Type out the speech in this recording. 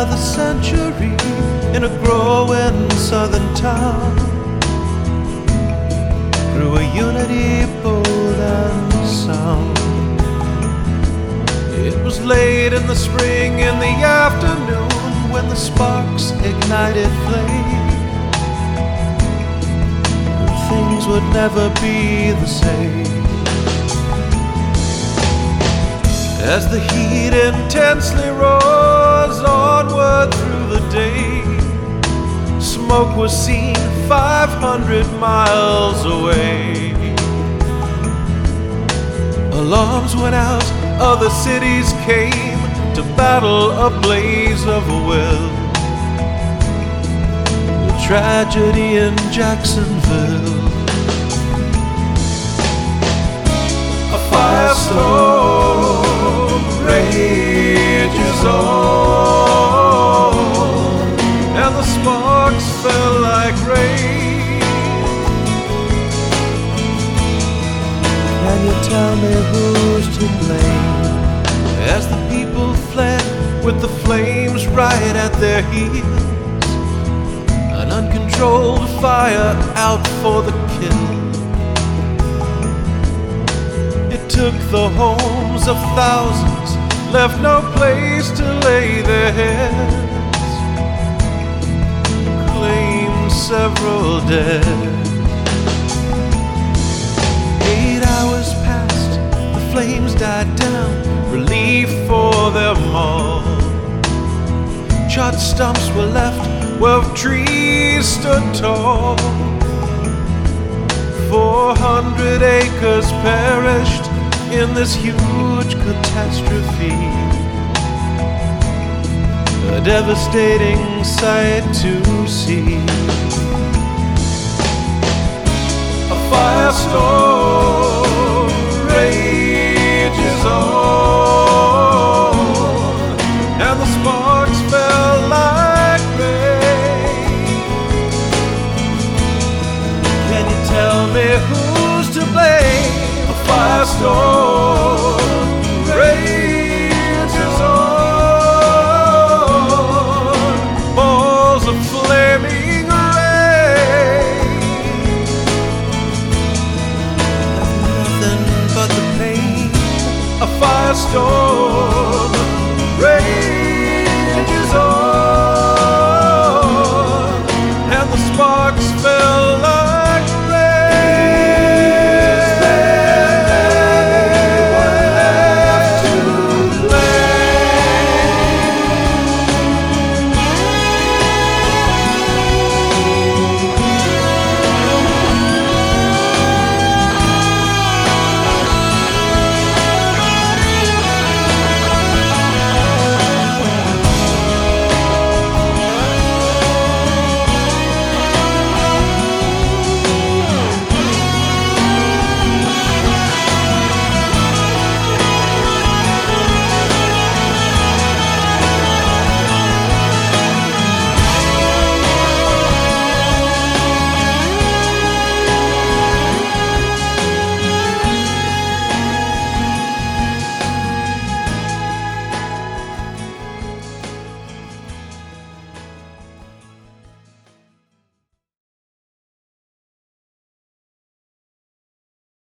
the century in a growing southern town. Through a unity bold and sound. It was late in the spring, in the afternoon, when the sparks ignited flame, and things would never be the same. As the heat intensely rose onward through the day, smoke was seen 500 miles away. Alarms went out, other cities came to battle a blaze of will. The tragedy in Jacksonville. A firestorm rages on, and the sparks fell like rain. Can you tell me who's to blame? As the people fled with the flames right at their heels, an uncontrolled fire out for the kill. It took the homes of thousands, left no place to lay their heads, claimed several dead. 8 hours passed, the flames died down, relief for them all. Charred stumps were left where trees stood tall. 400 acres perished in this huge catastrophe, a devastating sight to see. A firestorm